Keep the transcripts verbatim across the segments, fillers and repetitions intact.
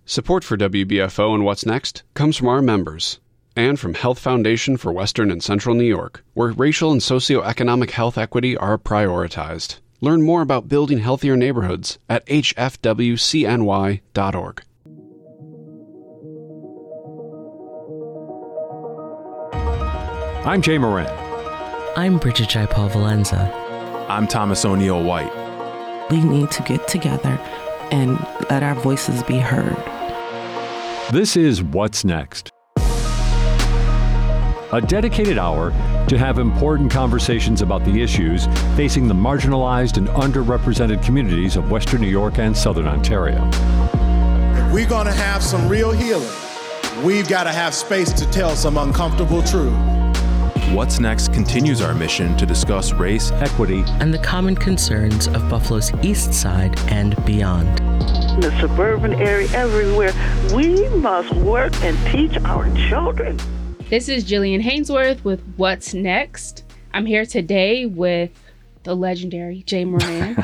Support for W B F O and What's Next comes from our members and from Health Foundation for Western and Central New York, where racial and socioeconomic health equity are prioritized. Learn more about building healthier neighborhoods at h f w c n y dot org. I'm Jay Moran. I'm Bridget Jaipal Valenza. I'm Thomas O'Neill White. We need to get together and let our voices be heard. This is What's Next, a dedicated hour to have important conversations about the issues facing the marginalized and underrepresented communities of Western New York and Southern Ontario. If we're going to have some real healing, we've got to have space to tell some uncomfortable truth. What's Next continues our mission to discuss race, equity, and the common concerns of Buffalo's East Side and beyond. In the suburban area, everywhere, we must work and teach our children. This is Jillian Hainsworth with What's Next. I'm here today with the legendary Jay Moran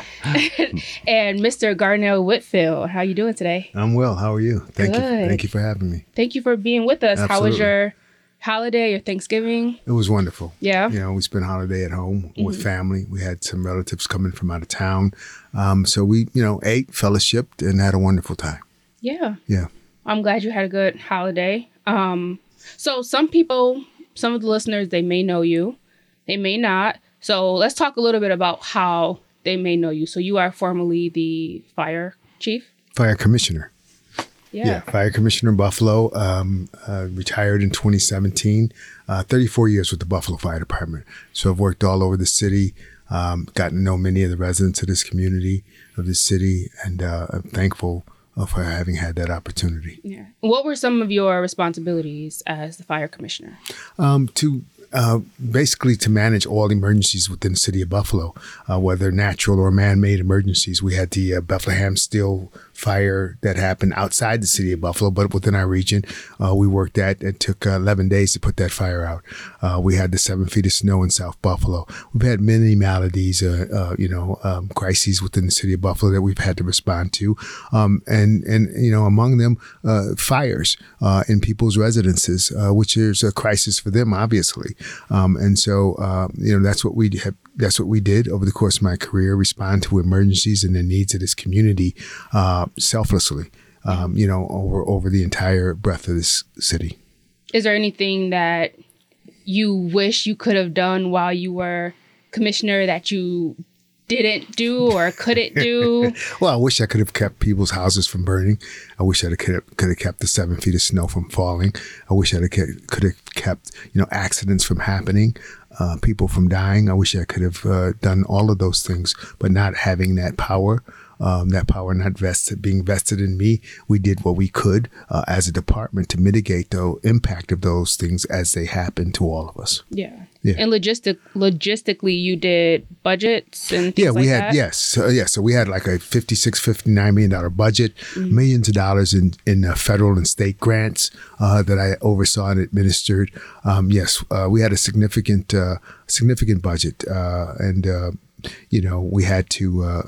and Mister Garnell Whitfield. How you doing today? I'm well. How are you? Thank Good. you. Thank you for having me. Thank you for being with us. Absolutely. How was your holiday, your Thanksgiving? It was wonderful. Yeah. You know, we spent holiday at home Mm-hmm. with family. We had some relatives coming from out of town. Um, so we, you know, ate, fellowshipped, and had a wonderful time. Yeah. Yeah. I'm glad you had a good holiday. Um, so some people, some of the listeners, they may know you. They may not. So let's talk a little bit about how they may know you. So you are formerly the fire chief? Fire commissioner. Yeah. Yeah, fire commissioner in Buffalo, um, uh, retired in twenty seventeen, uh, thirty-four years with the Buffalo Fire Department. So I've worked all over the city, um, gotten to know many of the residents of this community, of this city, and uh, I'm thankful uh, for having had that opportunity. Yeah. What were some of your responsibilities as the fire commissioner? Um, to Uh, basically to manage all emergencies within the city of Buffalo, uh, whether natural or man-made emergencies. We had the uh, Bethlehem Steel fire that happened outside the city of Buffalo, but within our region, uh, we worked at. It took uh, eleven days to put that fire out. Uh, we had the seven feet of snow in South Buffalo. We've had many maladies, uh, uh, you know, um, crises within the city of Buffalo that we've had to respond to. Um, and, and, you know, among them, uh, fires uh, in people's residences, uh, which is a crisis for them, obviously. Um, and so, uh, you know, that's what we have. That's what we did over the course of my career, respond to emergencies and the needs of this community uh, selflessly, um, you know, over, over the entire breadth of this city. Is there anything that you wish you could have done while you were commissioner that you didn't do or couldn't do? Well, I wish I could have kept people's houses from burning. I wish I could have, could have kept the seven feet of snow from falling. I wish I could have kept, you know, accidents from happening, uh, people from dying. I wish I could have uh, done all of those things, but not having that power. Um, that power not vested, being vested in me, we did what we could uh, as a department to mitigate the impact of those things as they happen to all of us. Yeah. Yeah. And logistic, logistically, you did budgets and things yeah, we like had that? yes, uh, yeah. So we had like a fifty-six, fifty-nine million dollar budget, mm-hmm. millions of dollars in in uh, federal and state grants uh, that I oversaw and administered. Um, yes, uh, we had a significant uh, significant budget, uh, and uh, you know we had to. Uh,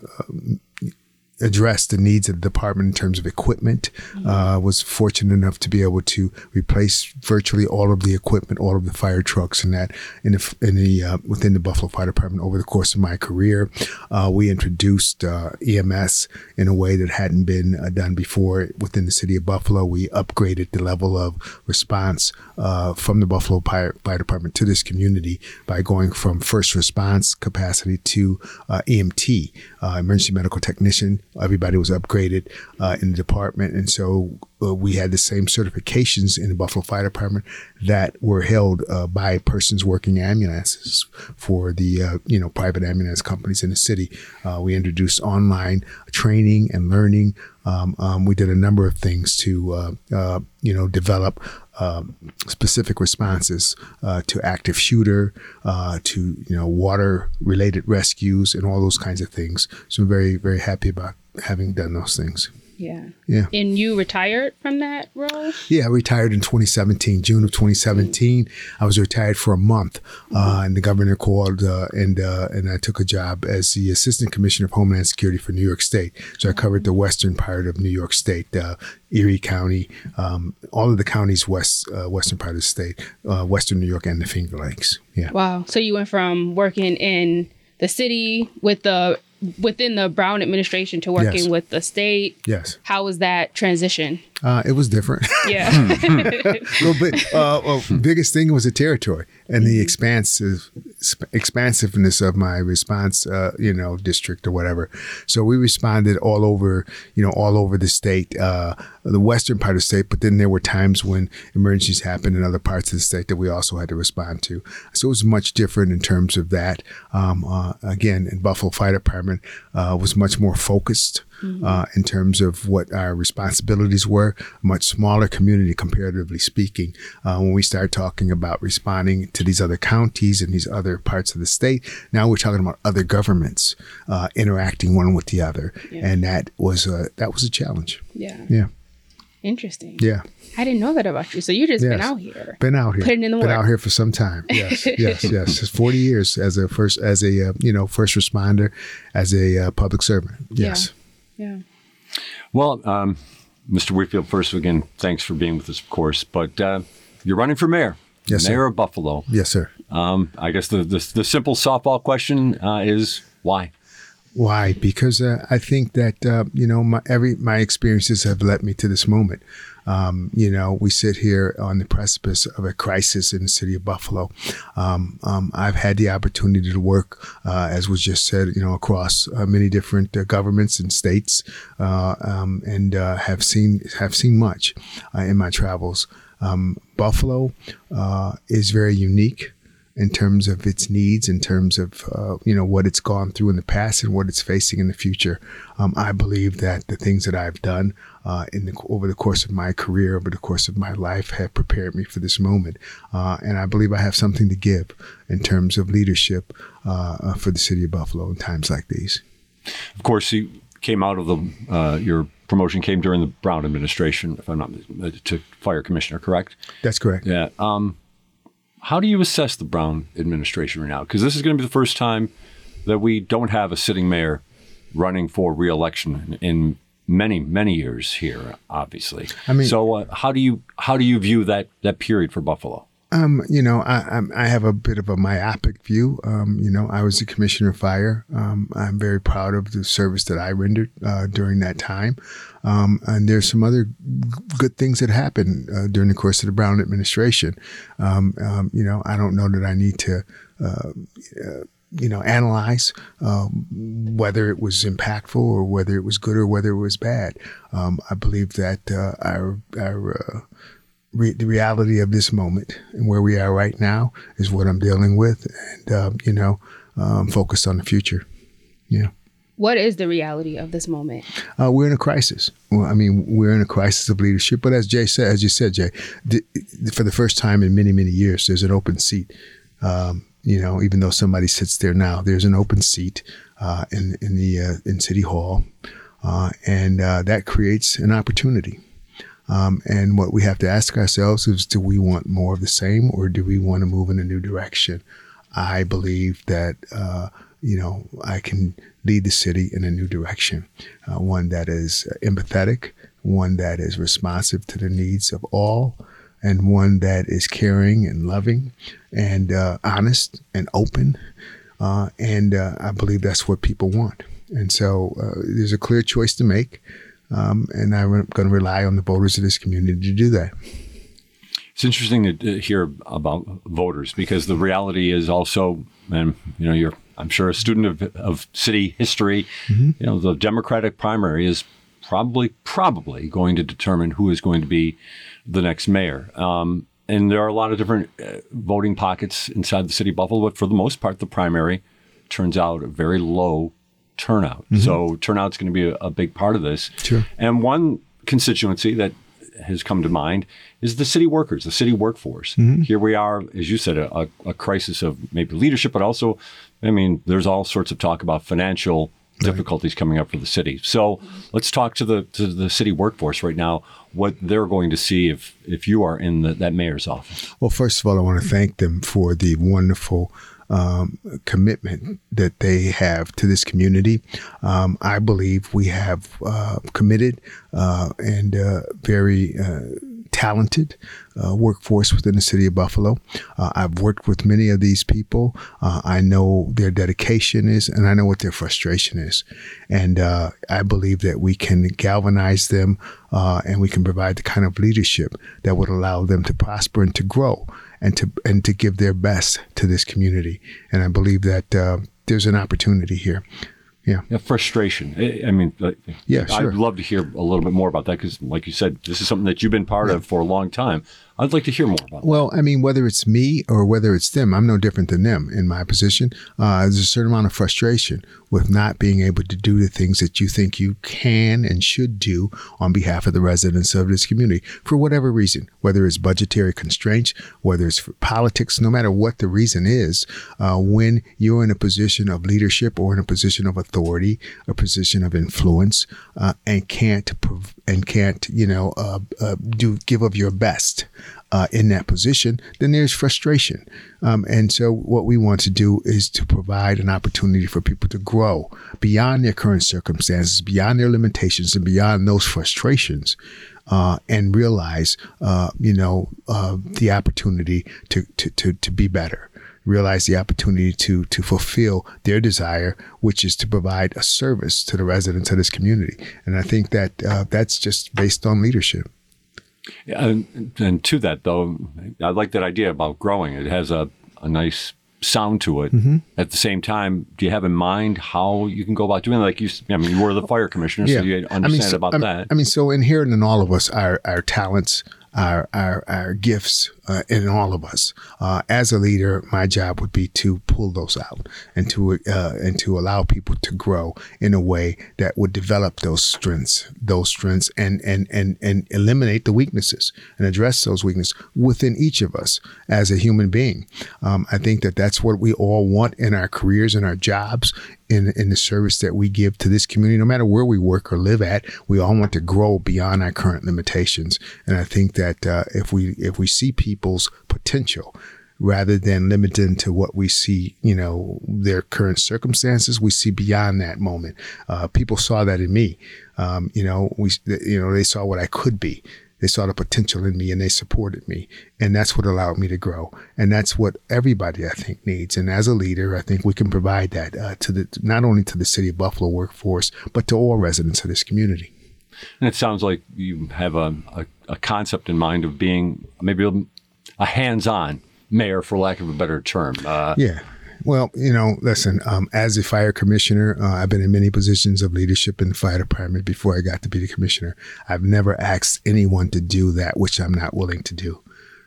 address the needs of the department in terms of equipment. Mm-hmm. Uh, was fortunate enough to be able to replace virtually all of the equipment, all of the fire trucks, and that in the in the uh, within the Buffalo Fire Department over the course of my career. Uh, we introduced uh, E M S in a way that hadn't been uh, done before within the city of Buffalo. We upgraded the level of response uh, from the Buffalo Fire, Fire Department to this community by going from first response capacity to uh, E M T, uh, emergency medical technician. Everybody was upgraded uh, in the department. And so uh, we had the same certifications in the Buffalo Fire Department that were held uh, by persons working ambulances for the, uh, you know, private ambulance companies in the city. Uh, we introduced online training and learning. Um, um, we did a number of things to, uh, uh, you know, develop um, specific responses uh, to active shooter, uh, to, you know, water-related rescues and all those kinds of things. So I'm very, very happy about having done those things. Yeah. Yeah. And you retired from that role? Yeah, I retired in twenty seventeen, June of twenty seventeen. I was retired for a month, uh, and the governor called, uh, and uh, and I took a job as the Assistant Commissioner of Homeland Security for New York State. So I covered the western part of New York State, uh, Erie County, um, all of the counties west, uh, western part of the state, uh, western New York, and the Finger Lakes. Yeah. Wow. So you went from working in the city with the within the Brown administration to working Yes. with the state. Yes. How was that transition? Uh, it was different. Yeah. A little bit. Uh, well, biggest thing was the territory and the expansive expansiveness of my response, uh, you know, district or whatever. So we responded all over, you know, all over the state, uh, the western part of the state. But then there were times when emergencies happened in other parts of the state that we also had to respond to. So it was much different in terms of that. Um, uh, again, in Buffalo Fire Department uh, was much more focused. Mm-hmm. Uh, in terms of what our responsibilities were, much smaller community comparatively speaking. Uh, when we start talking about responding to these other counties and these other parts of the state, now we're talking about other governments uh, interacting one with the other, yeah. and that was a that was a challenge. Yeah. Yeah. Interesting. Yeah. I didn't know that about you. So you just yes. been out here. Been out here. Putting in the been work. out here for some time. Yes. Yes. Yes. It's forty years as a first as a uh, you know first responder, as a uh, public servant. Yes. Yeah. Yeah. Well, um, Mister Whitfield, first again, thanks for being with us, of course. But uh, you're running for mayor. Yes, mayor sir. of Buffalo. Yes, sir. Um, I guess the, the the simple softball question uh, is why? Why? Because uh, I think that uh, you know my every my experiences have led me to this moment. Um, you know, we sit here on the precipice of a crisis in the city of Buffalo. Um, um, I've had the opportunity to work, uh, as was just said, you know, across uh, many different uh, governments and states, uh, um, and uh, have seen have seen much uh, in my travels. Um, Buffalo uh, is very unique in terms of its needs, in terms of, uh, you know, what it's gone through in the past and what it's facing in the future. Um, I believe that the things that I've done uh, in the, over the course of my career, over the course of my life, have prepared me for this moment. Uh, and I believe I have something to give in terms of leadership uh, for the city of Buffalo in times like these. Of course, you came out of the, uh, your promotion came during the Brown administration, if I'm not, to fire commissioner, correct? That's correct. Yeah. Um, How do you assess the Brown administration right now? Because this is going to be the first time that we don't have a sitting mayor running for re-election in many, many years here, obviously. I mean, so uh, how do you how do you view that that period for Buffalo? Um, you know, I, I'm, I have a bit of a myopic view. Um, you know, I was the commissioner of fire. Um, I'm very proud of the service that I rendered uh, during that time. Um, and there's some other g- good things that happened uh, during the course of the Brown administration. Um, um, you know, I don't know that I need to, uh, uh, you know, analyze um, whether it was impactful or whether it was good or whether it was bad. Um, I believe that uh, our our uh, Re- the reality of this moment and where we are right now is what I'm dealing with, and uh, you know, I'm focused on the future. Yeah. What is the reality of this moment? Uh, we're in a crisis. Well, I mean, we're in a crisis of leadership. But as Jay said, as you said, Jay, the, for the first time in many, many years, there's an open seat. Um, you know, even though somebody sits there now, there's an open seat uh, in in the uh, in City Hall, uh, and uh, that creates an opportunity. Um, and what we have to ask ourselves is, do we want more of the same, or do we want to move in a new direction? I believe that, uh, you know, I can lead the city in a new direction, uh, one that is empathetic, one that is responsive to the needs of all, and one that is caring and loving and uh, honest and open. Uh, and uh, I believe that's what people want. And so uh, there's a clear choice to make. Um, and I'm going to rely on the voters of this community to do that. It's interesting to hear about voters, because the reality is also, and you know, you're, I'm sure, a student of, of city history. Mm-hmm. You know, the Democratic primary is probably probably going to determine who is going to be the next mayor. Um, and there are a lot of different uh, voting pockets inside the city of Buffalo, but for the most part, the primary turns out a very low turnout. Mm-hmm. So turnout's going to be a, a big part of this. Sure. And one constituency that has come to mind is the city workers, the city workforce. Mm-hmm. Here we are, as you said, a, a crisis of maybe leadership, but also, I mean, there's all sorts of talk about financial difficulties coming up for the city. So let's talk to the to the city workforce right now, what they're going to see if if you are in the, that mayor's office. Well, first of all, I want to thank them for the wonderful um, commitment that they have to this community. Um, I believe we have uh, committed uh, and uh, very uh, talented uh, workforce within the city of Buffalo. Uh, I've worked with many of these people. Uh, I know their dedication is, and I know what their frustration is. And uh, I believe that we can galvanize them uh, and we can provide the kind of leadership that would allow them to prosper and to grow and to and to give their best to this community. And I believe that uh, there's an opportunity here. Yeah. yeah. Frustration. I, I mean, yeah, sure. I'd love to hear a little bit more about that because, like you said, this is something that you've been part yeah. of for a long time. I'd like to hear more about well, that. I mean, whether it's me or whether it's them, I'm no different than them in my position. Uh, there's a certain amount of frustration with not being able to do the things that you think you can and should do on behalf of the residents of this community for whatever reason, whether it's budgetary constraints, whether it's for politics, no matter what the reason is, uh, when you're in a position of leadership or in a position of authority, a position of influence, uh, and can't and can't, you know, uh, uh, do give of your best. Uh, in that position, then there's frustration. Um, and so what we want to do is to provide an opportunity for people to grow beyond their current circumstances, beyond their limitations, and beyond those frustrations, uh, and realize, uh, you know, uh, the opportunity to, to, to, to be better. Realize the opportunity to to fulfill their desire, which is to provide a service to the residents of this community. And I think that uh, that's just based on leadership. Yeah, and, and to that, though, I like that idea about growing. It has a, a nice sound to it. Mm-hmm. At the same time, do you have in mind how you can go about doing it? Like you, I mean, you were the fire commissioner, yeah. so you understand I mean, so, about I, that. I mean, so inherent in all of us are our talents, our our, our gifts uh, in all of us. Uh, as a leader, my job would be to pull those out and to uh, and to allow people to grow in a way that would develop those strengths, those strengths, and and and and eliminate the weaknesses and address those weaknesses within each of us as a human being. Um, I think that that's what we all want in our careers and our jobs. In, in the service that we give to this community, no matter where we work or live at, we all want to grow beyond our current limitations. And I think that uh, if we if we see people's potential, rather than limited to what we see, you know, their current circumstances, we see beyond that moment. Uh, people saw that in me. Um, you know, we you know they saw what I could be. They saw the potential in me and they supported me. And that's what allowed me to grow. And that's what everybody, I think, needs. And as a leader, I think we can provide that uh, to the not only to the City of Buffalo workforce, but to all residents of this community. And it sounds like you have a, a, a concept in mind of being maybe a, a hands-on mayor, for lack of a better term. Uh, yeah. Well, you know, listen, um, as a fire commissioner, uh, I've been in many positions of leadership in the fire department before I got to be the commissioner. I've never asked anyone to do that which I'm not willing to do.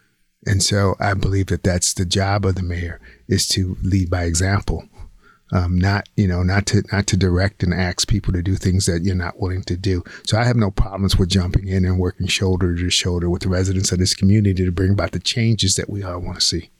And so I believe that that's the job of the mayor, is to lead by example, um, not, you know, not to not to direct and ask people to do things that you're not willing to do. So I have no problems with jumping in and working shoulder to shoulder with the residents of this community to bring about the changes that we all want to see.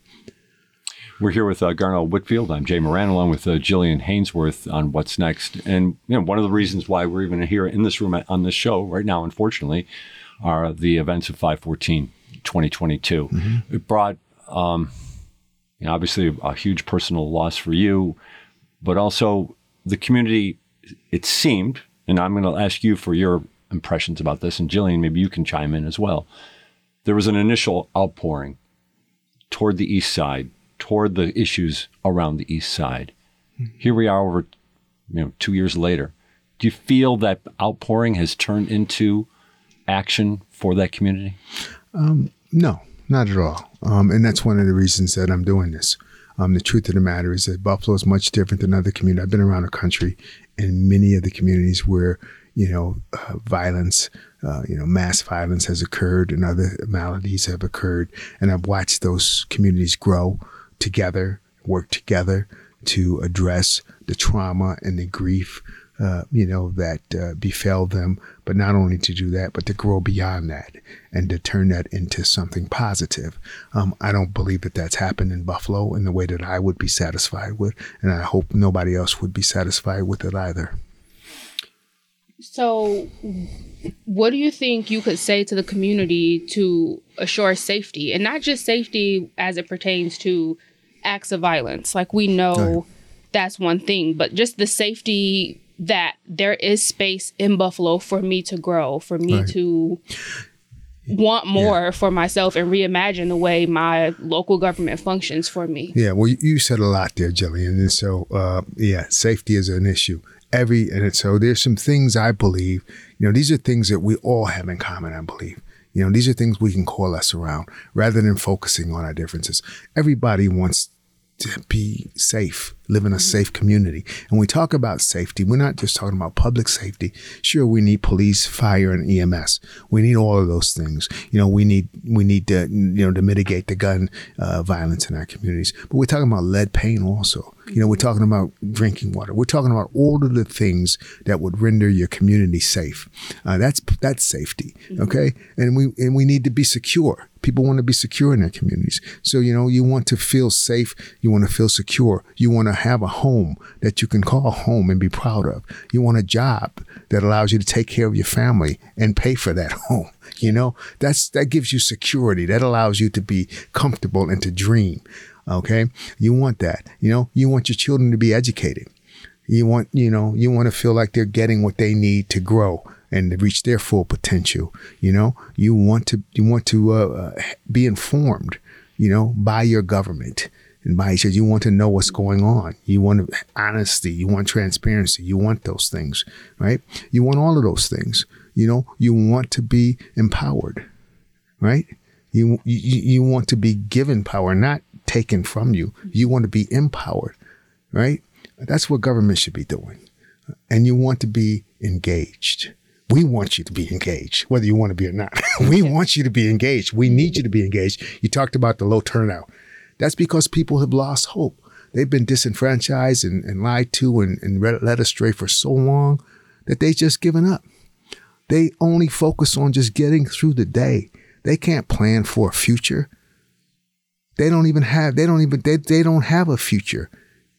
We're here with uh, Garnell Whitfield. I'm Jay Moran, along with uh, Jillian Hainsworth on What's Next. And you know, one of the reasons why we're even here in this room on this show right now, unfortunately, are the events of five fourteen twenty twenty-two. Mm-hmm. It brought, um, you know, obviously a huge personal loss for you, but also the community, it seemed, and I'm going to ask you for your impressions about this, and Jillian, maybe you can chime in as well. There was an initial outpouring toward the east side, toward the issues around the east side. Here we are over, you know, two years later. Do you feel that outpouring has turned into action for that community? Um, no, not at all. Um, and that's one of the reasons that I'm doing this. Um, the truth of the matter is that Buffalo is much different than other communities. I've been around the country in many of the communities where, you know, uh, violence, uh, you know, mass violence has occurred and other maladies have occurred. And I've watched those communities grow together, work together to address the trauma and the grief uh, you know, that uh, befell them, but not only to do that, but to grow beyond that and to turn that into something positive. Um, I don't believe that that's happened in Buffalo in the way that I would be satisfied with, and I hope nobody else would be satisfied with it either. So what do you think you could say to the community to assure safety, and not just safety as it pertains to acts of violence? Like, we know right. that's one thing, but just the safety that there is space in Buffalo for me to grow, for me right. to want more yeah. for myself and reimagine the way my local government functions for me. Yeah, well, you said a lot there, Jillian. And so, uh, yeah, safety is an issue. Every and so there's some things I believe, you know, these are things that we all have in common, I believe. You know, these are things we can coalesce around rather than focusing on our differences. Everybody wants to be safe, live in a safe community. And when we talk about safety, we're not just talking about public safety. Sure, we need police, fire, and E M S. We need all of those things. You know, we need we need to you know to mitigate the gun uh, violence in our communities. But we're talking about lead paint also. You know, we're talking about drinking water. We're talking about all of the things that would render your community safe. Uh, that's that's safety, okay? Mm-hmm. And we and we need to be secure. People want to be secure in their communities. So, you know, you want to feel safe. You want to feel secure. You want to have a home that you can call home and be proud of. You want a job that allows you to take care of your family and pay for that home. You know, that's that gives you security. That allows you to be comfortable and to dream. Okay. You want that, you know, you want your children to be educated. You want, you know, you want to feel like they're getting what they need to grow and to reach their full potential. You know, you want to, you want to uh, be informed, you know, by your government and by each other. You want to know what's going on. You want honesty. You want transparency. You want those things, right? You want all of those things. You know, you want to be empowered, right? You, you, you want to be given power, not taken from you. You want to be empowered, right? That's what government should be doing. And you want to be engaged. We want you to be engaged, whether you want to be or not. We want you to be engaged. We need you to be engaged. You talked about the low turnout. That's because people have lost hope. They've been disenfranchised and, and lied to and, and led astray for so long that they've just given up. They only focus on just getting through the day. They can't plan for a future. They don't even have, they don't even, they, they don't have a future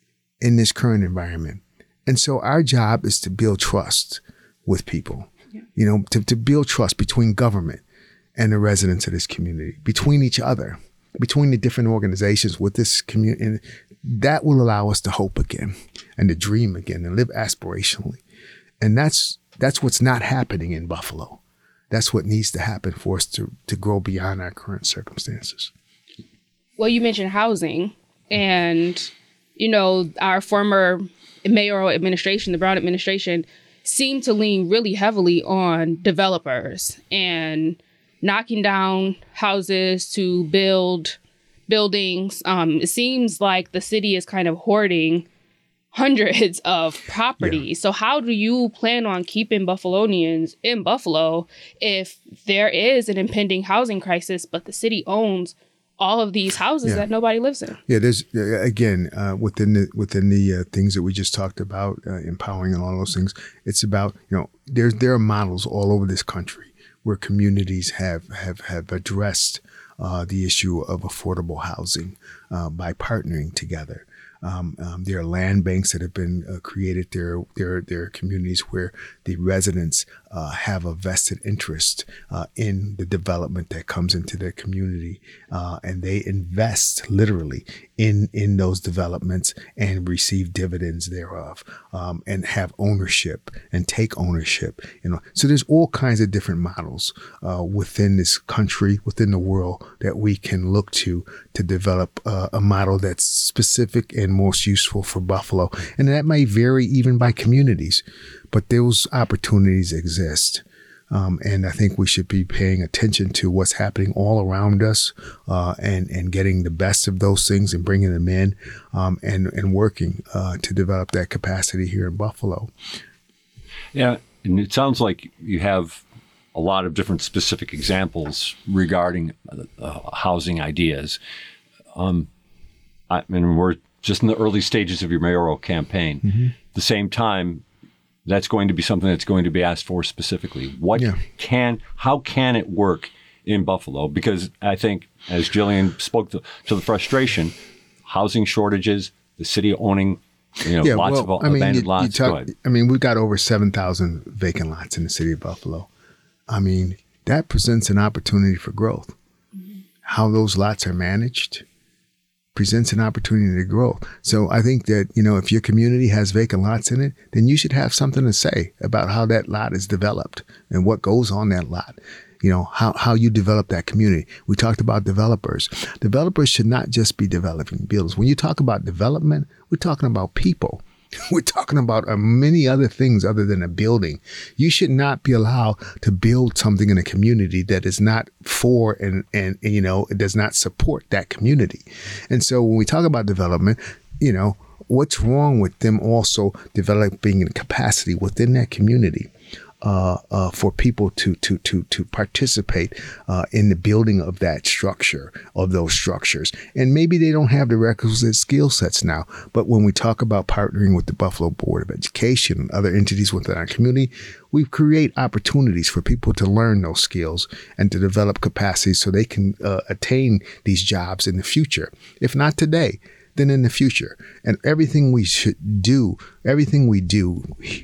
in this current environment. And so our job is to build trust with people, yeah. you know, to, to build trust between government and the residents of this community, between each other, between the different organizations with this community. And that will allow us to hope again and to dream again and live aspirationally. And that's, that's what's not happening in Buffalo. That's what needs to happen for us to, to grow beyond our current circumstances. Well, you mentioned housing, and, you know, our former mayoral administration, the Brown administration, seemed to lean really heavily on developers and knocking down houses to build buildings. Um, it seems like the city is kind of hoarding hundreds of properties. Yeah. So how do you plan on keeping Buffalonians in Buffalo if there is an impending housing crisis, but the city owns all of these houses yeah. that nobody lives in? Yeah, there's again uh, within the within the uh, things that we just talked about, uh, empowering and all those things. It's about, you know, there's there are models all over this country where communities have have have addressed uh, the issue of affordable housing uh, by partnering together. Um, um, there are land banks that have been uh, created. There, there, there are communities where the residents uh, have a vested interest uh, in the development that comes into their community, uh, and they invest literally in in those developments and receive dividends thereof, um, and have ownership and take ownership. You know, so there's all kinds of different models uh, within this country, within the world, that we can look to to develop uh, a model that's specific and most useful for Buffalo. And that may vary even by communities, but those opportunities exist. Um, and I think we should be paying attention to what's happening all around us, uh, and, and getting the best of those things and bringing them in, um, and, and working uh, to develop that capacity here in Buffalo. Yeah, and it sounds like you have a lot of different specific examples regarding uh, housing ideas. Um, I mean, we're just in the early stages of your mayoral campaign. Mm-hmm. At the same time, that's going to be something that's going to be asked for specifically. What Yeah. can, how can it work in Buffalo? Because I think, as Jillian spoke to, to the frustration, housing shortages, the city owning, you know, Yeah, lots well, of I mean, abandoned you- you lots. talk- Go ahead. I mean, we've got over seven thousand vacant lots in the city of Buffalo. I mean, that presents an opportunity for growth. How those lots are managed presents an opportunity to grow. So I think that, you know, if your community has vacant lots in it, then you should have something to say about how that lot is developed and what goes on that lot. You know, how, how you develop that community. We talked about developers. Developers should not just be developing buildings. When you talk about development, we're talking about people. We're talking about uh, many other things other than a building. You should not be allowed to build something in a community that is not for and, and, and, you know, it does not support that community. And so when we talk about development, you know, what's wrong with them also developing capacity within that community? Uh, uh, for people to to to to participate uh, in the building of that structure, of those structures. And maybe they don't have the requisite skill sets now, but when we talk about partnering with the Buffalo Board of Education and other entities within our community, we create opportunities for people to learn those skills and to develop capacity so they can uh, attain these jobs in the future. If not today, then in the future. And everything we should do, everything we do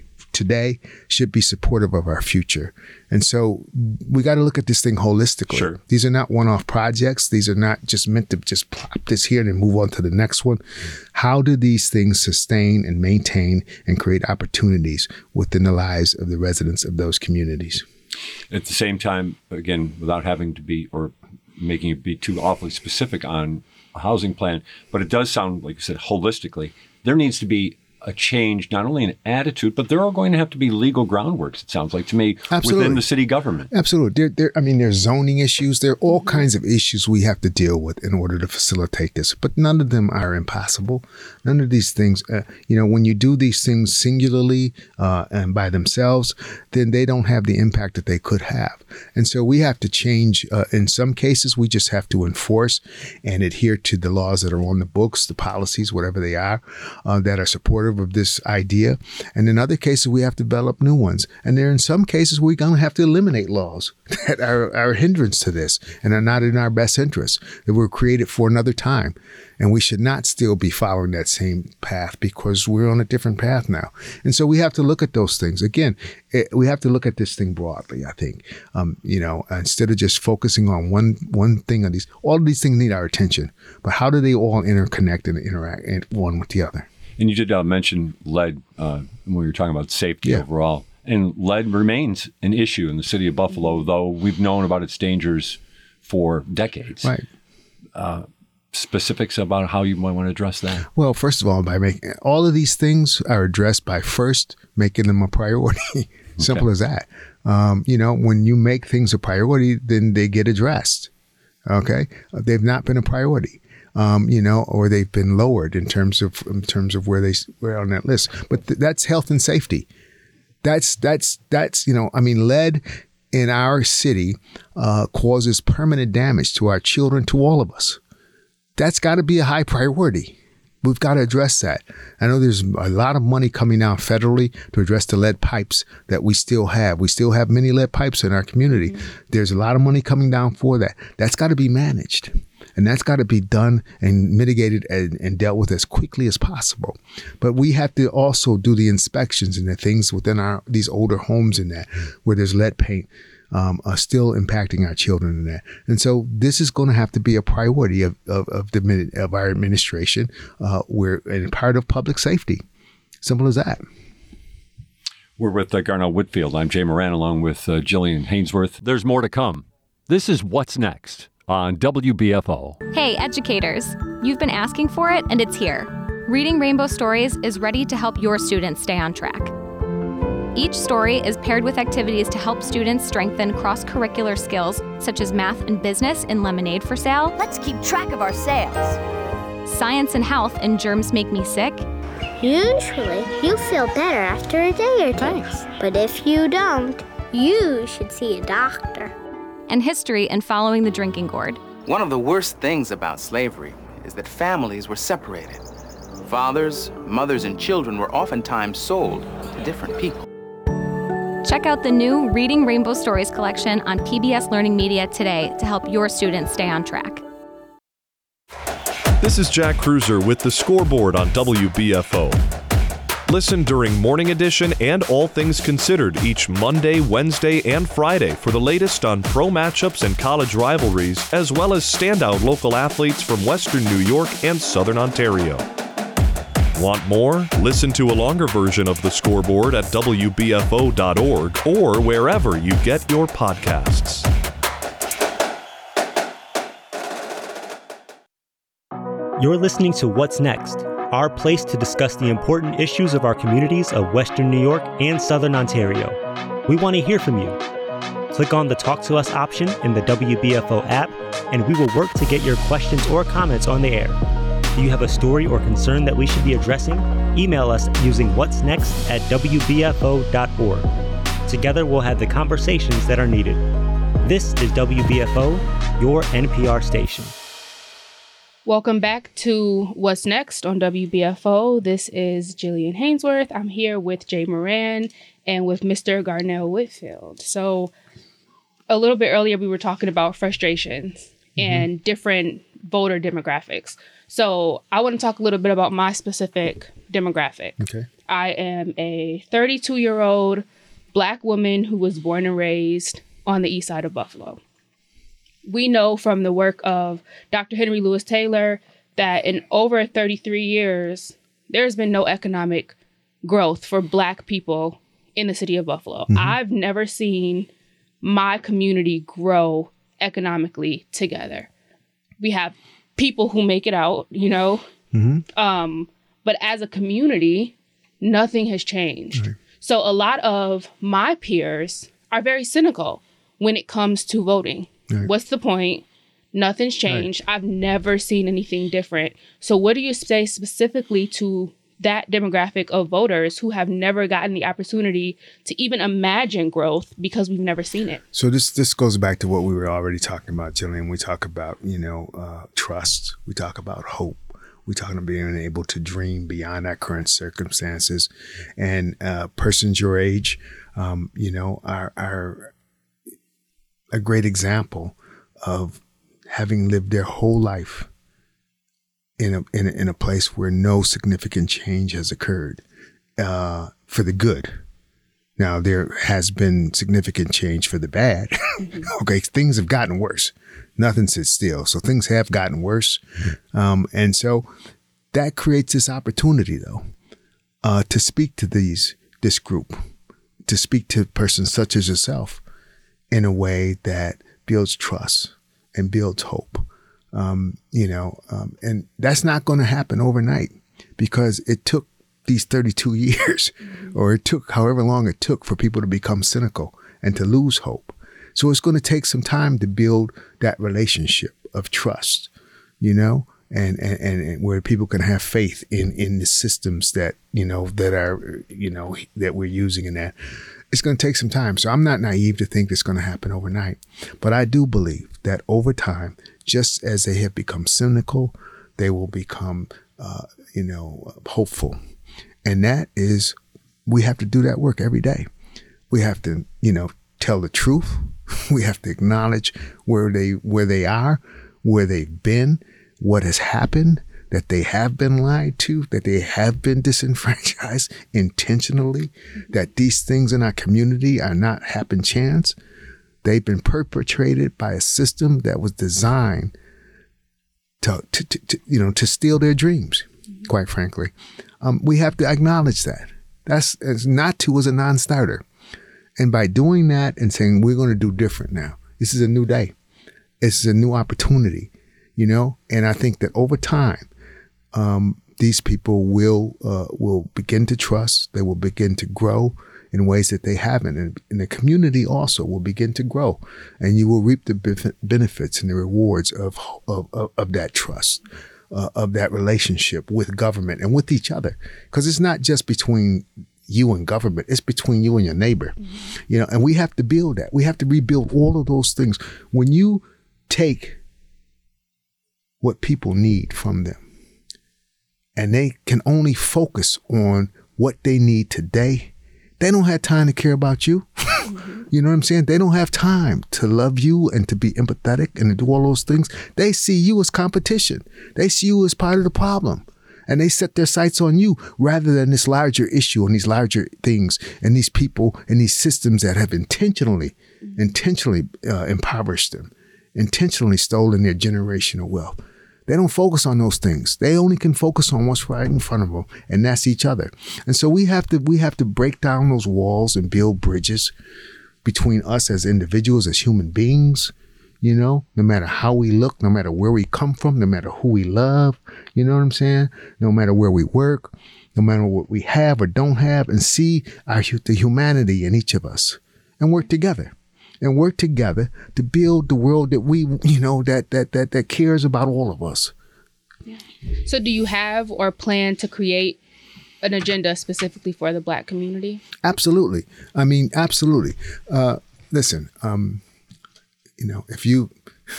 today should be supportive of our future. And so we got to look at this thing holistically. Sure. These are not one-off projects. These are not just meant to just plop this here and then move on to the next one. How do these things sustain and maintain and create opportunities within the lives of the residents of those communities? At the same time, again, without having to be or making it be too awfully specific on a housing plan, but it does sound, like you said, holistically, there needs to be a change, not only in attitude, but there are going to have to be legal groundworks, it sounds like to me, Absolutely. within the city government. Absolutely. There, there, I mean, there's zoning issues. There are all kinds of issues we have to deal with in order to facilitate this, but none of them are impossible. None of these things, uh, you know, when you do these things singularly uh, and by themselves, then they don't have the impact that they could have. And so we have to change. Uh, in some cases, we just have to enforce and adhere to the laws that are on the books, the policies, whatever they are, uh, that are supportive of this idea. And in other cases, we have to develop new ones. And there are in some cases, we're going to have to eliminate laws that are, are a hindrance to this and are not in our best interest, that were created for another time. And we should not still be following that same path because we're on a different path now. And so we have to look at those things. Again, it, we have to look at this thing broadly, I think. Um, you know, instead of just focusing on one one thing of these, all of these things need our attention. But how do they all interconnect and interact one with the other? And you did uh, mention lead uh, when we were talking about safety Yeah. overall. And lead remains an issue in the city of Buffalo, though we've known about its dangers for decades. Right. Uh, specifics about how you might want to address that? Well, first of all, by making all of these things are addressed by first making them a priority. Simple Okay. as that. Um, you know, when you make things a priority, then they get addressed. Okay, they've not been a priority. Um, you know, or they've been lowered in terms of in terms of where they were on that list. But th- that's health and safety. That's that's that's you know, I mean, lead in our city uh, causes permanent damage to our children, to all of us. That's got to be a high priority. We've got to address that. I know there's a lot of money coming down federally to address the lead pipes that we still have. We still have many lead pipes in our community. Mm-hmm. There's a lot of money coming down for that. That's got to be managed. And that's got to be done and mitigated and, and dealt with as quickly as possible. But we have to also do the inspections and the things within our these older homes in that, where there's lead paint. Um, are still impacting our children in that. And so this is going to have to be a priority of, of, of, the, of our administration. Uh, we're and part of public safety. Simple as that. We're with uh, Garnell Whitfield. I'm Jay Moran along with uh, Jillian Hainsworth. There's more to come. This is What's Next on W B F O. Hey, educators. You've been asking for it, and it's here. Reading Rainbow Stories is ready to help your students stay on track. Each story is paired with activities to help students strengthen cross-curricular skills, such as math and business in Lemonade for Sale. Let's keep track of our sales. Science and health in Germs Make Me Sick. Usually, you'll feel better after a day or two. Thanks. But if you don't, you should see a doctor. And history in Following the Drinking Gourd. One of the worst things about slavery is that families were separated. Fathers, mothers, and children were oftentimes sold to different people. Check out the new Reading Rainbow Stories collection on P B S Learning Media today to help your students stay on track. This is Jack Cruiser with the scoreboard on W B F O. Listen during Morning Edition and All Things Considered each Monday, Wednesday, and Friday for the latest on pro matchups and college rivalries, as well as standout local athletes from Western New York and Southern Ontario. Want more? Listen to a longer version of the scoreboard at W B F O dot org or wherever you get your podcasts. You're listening to What's Next, our place to discuss the important issues of our communities of Western New York and Southern Ontario. We want to hear from you. Click on the Talk to Us option in the W B F O app, and we will work to get your questions or comments on the air. Do you have a story or concern that we should be addressing? Email us using what's next at W B F O dot org. Together we'll have the conversations that are needed. This is W B F O, your N P R station. Welcome back to What's Next on W B F O. This is Jillian Hainsworth. I'm here with Jay Moran and with Mister Garnell Whitfield. So a little bit earlier, we were talking about frustrations mm-hmm. and different voter demographics. So I want to talk a little bit about my specific demographic. Okay. I am a thirty-two-year-old Black woman who was born and raised on the east side of Buffalo. We know from the work of Doctor Henry Louis Taylor that in over thirty-three years, there's been no economic growth for Black people in the city of Buffalo. Mm-hmm. I've never seen my community grow economically together. We have people who make it out, you know, mm-hmm. um, but as a community, nothing has changed. Right. So a lot of my peers are very cynical when it comes to voting. Right. What's the point? Nothing's changed. Right. I've never seen anything different. So what do you say specifically to that demographic of voters who have never gotten the opportunity to even imagine growth because we've never seen it? So this this goes back to what we were already talking about, Jillian. We talk about, you know, uh, trust. We talk about hope. We talk about being able to dream beyond our current circumstances. And uh, persons your age, um, you know, are, are a great example of having lived their whole life in a in a, in a place where no significant change has occurred uh, for the good. Now, there has been significant change for the bad. Mm-hmm. Okay, things have gotten worse. Nothing sits still. So things have gotten worse. Um, and so that creates this opportunity, though, uh, to speak to these this group, to speak to persons such as yourself in a way that builds trust and builds hope. Um, you know, um, and that's not going to happen overnight because it took these thirty-two years or it took however long it took for people to become cynical and to lose hope. So it's going to take some time to build that relationship of trust, you know, and, and, and where people can have faith in, in the systems that, you know, that are, you know, that we're using in that. It's going to take some time. So I'm not naive to think it's going to happen overnight. But I do believe that over time, just as they have become cynical, they will become, uh, you know, hopeful. And that is, we have to do that work every day. We have to, you know, tell the truth. We have to acknowledge where they where they are, where they've been, what has happened, that they have been lied to, that they have been disenfranchised intentionally, that these things in our community are not happen chance. They've been perpetrated by a system that was designed to, to, to, to you know, to steal their dreams, quite frankly. Um, we have to acknowledge that. That's, it's not to is a non-starter. And by doing that and saying, we're going to do different now, this is a new day. This is a new opportunity, you know? And I think that over time, um, these people will, uh, will begin to trust. They will begin to grow in ways that they haven't. And, and the community also will begin to grow. And you will reap the benefits and the rewards of, of, of, of that trust. Uh, of that relationship with government and with each other. Because it's not just between you and government, it's between you and your neighbor. Mm-hmm. You know, and we have to build that. We have to rebuild all of those things. When you take what people need from them and they can only focus on what they need today, They don't have time to care about you. Mm-hmm. You know what I'm saying? They don't have time to love you and to be empathetic and to do all those things. They see you as competition. They see you as part of the problem. And they set their sights on you rather than this larger issue and these larger things and these people and these systems that have intentionally, mm-hmm. intentionally uh, impoverished them, intentionally stolen their generational wealth. They don't focus on those things. They only can focus on what's right in front of them, and that's each other. And so we have to we have to break down those walls and build bridges between us as individuals, as human beings, you know, no matter how we look, no matter where we come from, no matter who we love, you know what I'm saying? No matter where we work, no matter what we have or don't have, and see our the humanity in each of us and work together. And work together to build the world that we, you know, that that that that cares about all of us. Yeah. So do you have or plan to create an agenda specifically for the Black community? Absolutely. I mean, absolutely. Uh, listen, um, you know, if you,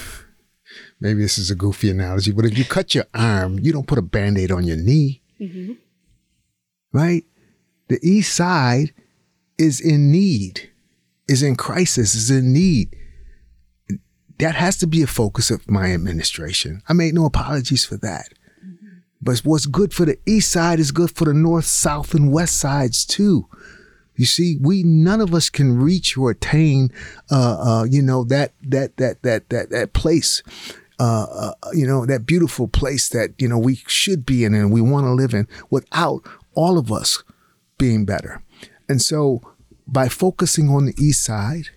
maybe this is a goofy analogy, but if you cut your arm, you don't put a Band-Aid on your knee, mm-hmm. right? The East Side is in need. is in crisis, is in need. That has to be a focus of my administration. I make no apologies for that. Mm-hmm. But what's good for the East Side is good for the North, South, and West sides too. You see, we none of us can reach or attain, uh, uh, you know, that that that that that that place, uh, uh, you know, that beautiful place that you know we should be in and we want to live in without all of us being better. And so, by focusing on the East Side,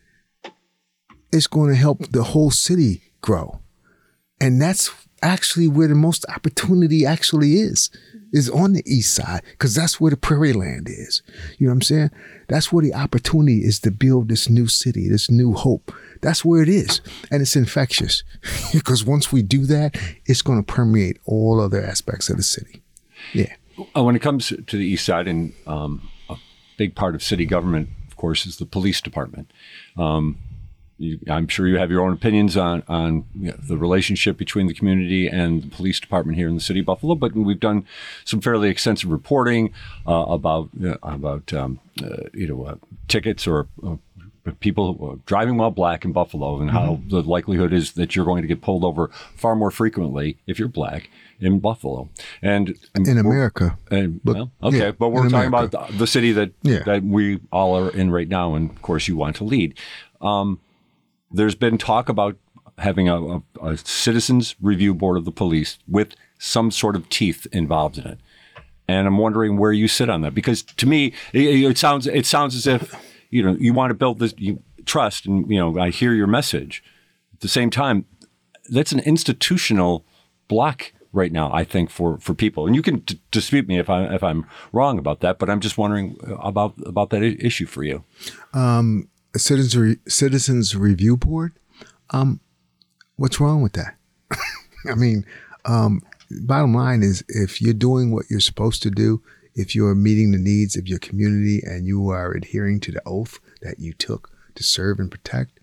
it's going to help the whole city grow. And that's actually where the most opportunity actually is, is on the East Side, because that's where the prairie land is. You know what I'm saying? That's where the opportunity is to build this new city, this new hope. That's where it is. And it's infectious because once we do that, it's going to permeate all other aspects of the city. Yeah. When it comes to the East Side, and um, big part of city government, of course, is the police department. Um, you, I'm sure you have your own opinions on, on you know, the relationship between the community and the police department here in the city of Buffalo, but we've done some fairly extensive reporting uh, about uh, about um, uh, you know uh, tickets or uh, people driving while black in Buffalo, and how mm-hmm. the likelihood is that you're going to get pulled over far more frequently if you're black in Buffalo and in America. And, but, well, okay, yeah, but we're talking America. about the city that yeah. that we all are in right now, and of course you want to lead. Um, there's been talk about having a, a, a citizens review board of the police with some sort of teeth involved in it, and I'm wondering where you sit on that, because to me it, it sounds it sounds as if you know you want to build this you, trust, and you know I hear your message. At the same time, that's an institutional block right now, I think, for, for people. And you can d- dispute me if I if I'm wrong about that, but I'm just wondering about about that I- issue for you. Um, a citizens re- citizens review board. Um, what's wrong with that? I mean, um, bottom line is, if you're doing what you're supposed to do, if you're meeting the needs of your community and you are adhering to the oath that you took to serve and protect,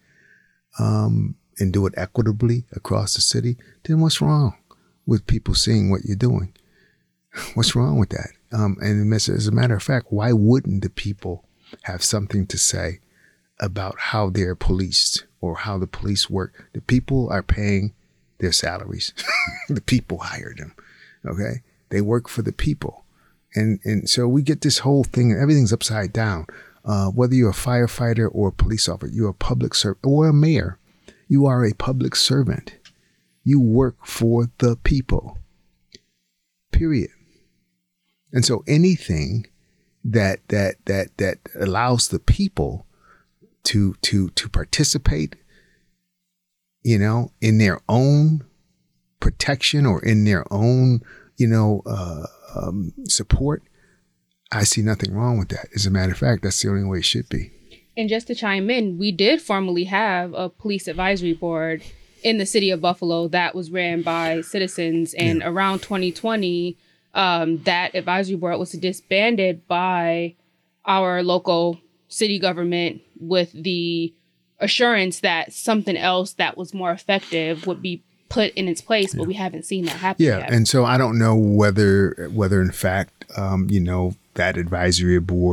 um, and do it equitably across the city, then what's wrong with people seeing what you're doing? What's wrong with that? Um, and as a matter of fact, why wouldn't the people have something to say about how they're policed or how the police work? The people are paying their salaries. The people hired them. Okay. They work for the people. And, and so we get this whole thing, everything's upside down. Uh, whether you're a firefighter or a police officer, you're a public servant or a mayor, you are a public servant. You work for the people, period. And so anything that that that that allows the people to to to participate, you know, in their own protection or in their own, you know, uh, um, support, I see nothing wrong with that. As a matter of fact, that's the only way it should be. And just to chime in, we did formally have a police advisory board in the city of Buffalo that was ran by citizens. And yeah. around twenty twenty, um, that advisory board was disbanded by our local city government with the assurance that something else that was more effective would be put in its place, but yeah. we haven't seen that happen yeah, yet. And so I don't know whether, whether in fact, um, you know, that advisory board,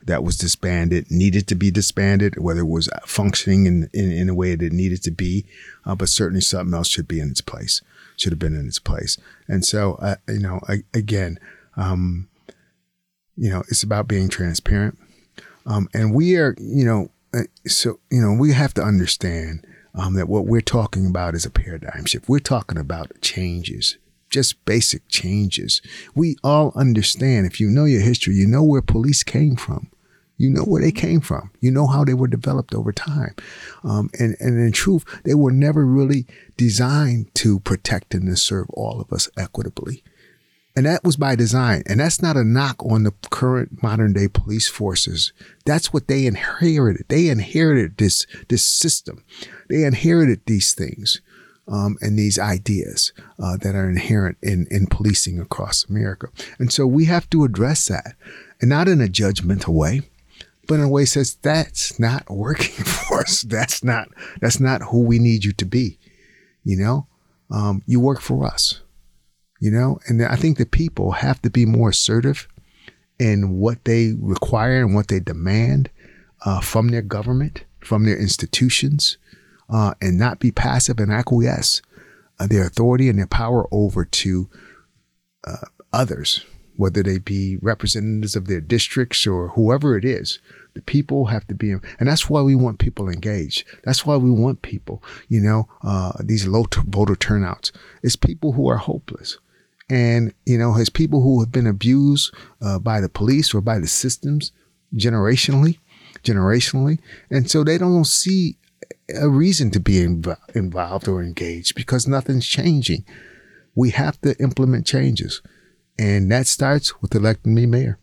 that was disbanded, needed to be disbanded, whether it was functioning in, in, in a way that it needed to be, uh, but certainly something else should be in its place, should have been in its place. And so, uh, you know, I, again, um, you know, it's about being transparent. Um, and we are, you know, uh, so, you know, we have to understand um, that what we're talking about is a paradigm shift. We're talking about changes. Just basic changes. We all understand, if you know your history, you know where police came from. You know where they came from. You know how they were developed over time. Um, and, and in truth, they were never really designed to protect and to serve all of us equitably. And that was by design. And that's not a knock on the current modern day police forces. That's what they inherited. They inherited this, this system. They inherited these things. Um, and these ideas uh, that are inherent in, in policing across America. And so we have to address that, and not in a judgmental way, but in a way that says that's not working for us. That's not, that's not who we need you to be. You know, um, you work for us, you know, and I think the people have to be more assertive in what they require and what they demand uh, from their government, from their institutions. Uh, and not be passive and acquiesce uh, their authority and their power over to uh, others, whether they be representatives of their districts or whoever it is. The people have to be, and that's why we want people engaged. That's why we want people, you know, uh, these low t- voter turnouts. It's people who are hopeless. And, you know, it's people who have been abused uh, by the police or by the systems generationally, generationally. And so they don't see a reason to be inv- involved or engaged because nothing's changing. We have to implement changes. And that starts with electing me mayor.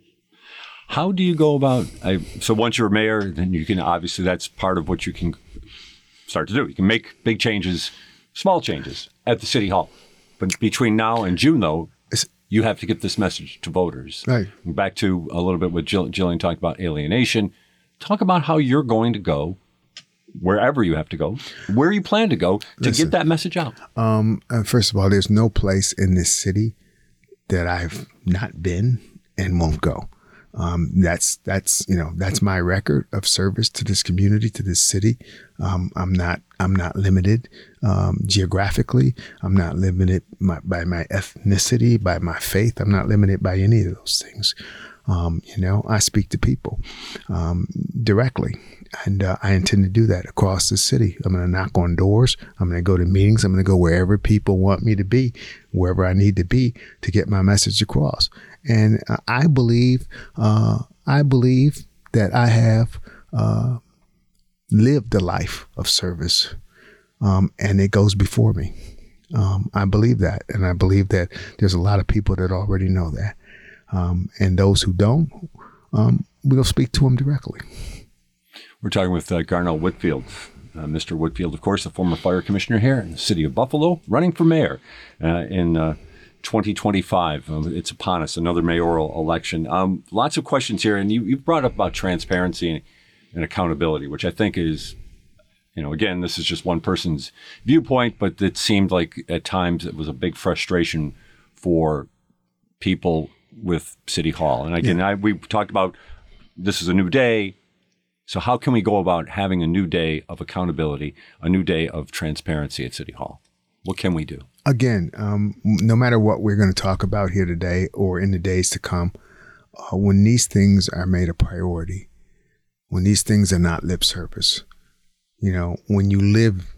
How do you go about, I, so once you're mayor, then you can, obviously that's part of what you can start to do. You can make big changes, small changes at the city hall. But between now and June, though, you have to get this message to voters. Right. Back to a little bit what Jill, Jillian talked about alienation. Talk about how you're going to go wherever you have to go, where you plan to go to Listen, get that message out. Um, uh, first of all, there's no place in this city that I've not been and won't go. Um, that's, that's, you know, that's my record of service to this community, to this city. Um, I'm not, I'm not limited, um, geographically. I'm not limited my, by my ethnicity, by my faith. I'm not limited by any of those things. Um, you know, I speak to people, um, directly. And uh, I intend to do that across the city. I'm going to knock on doors. I'm going to go to meetings. I'm going to go wherever people want me to be, wherever I need to be to get my message across. And uh, I believe, uh, I believe that I have uh, lived a life of service, um, and it goes before me. Um, I believe that, and I believe that there's a lot of people that already know that. Um, and those who don't, um, we'll speak to them directly. We're talking with uh, Garnell Whitfield. Uh, Mister Whitfield, of course, the former fire commissioner here in the city of Buffalo, running for mayor uh, in uh, twenty twenty-five. Uh, it's upon us, another mayoral election. Um, lots of questions here, and you, you've brought up about transparency and, and accountability, which I think is, you know, again, this is just one person's viewpoint, but it seemed like at times it was a big frustration for people with City Hall. And again, yeah. I, we talked about this is a new day. So how can we go about having a new day of accountability, a new day of transparency at City Hall? What can we do? Again, um, no matter what we're going to talk about here today or in the days to come, uh, when these things are made a priority, when these things are not lip service, you know, when you live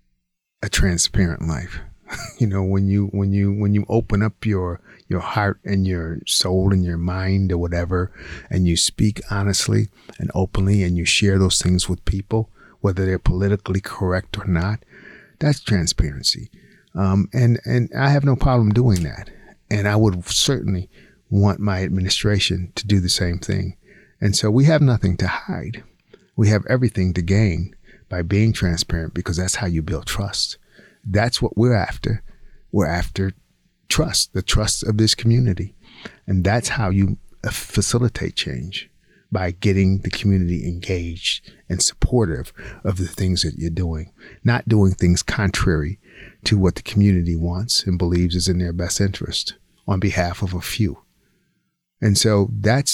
a transparent life, you know, when you when you when you open up your your heart and your soul and your mind or whatever, and you speak honestly and openly and you share those things with people, whether they're politically correct or not, that's transparency. Um, and, and I have no problem doing that. And I would certainly want my administration to do the same thing. And so we have nothing to hide. We have everything to gain by being transparent, because that's how you build trust. That's what we're after. We're after trust, the trust of this community. And that's how you facilitate change, by getting the community engaged and supportive of the things that you're doing, not doing things contrary to what the community wants and believes is in their best interest on behalf of a few. And so that's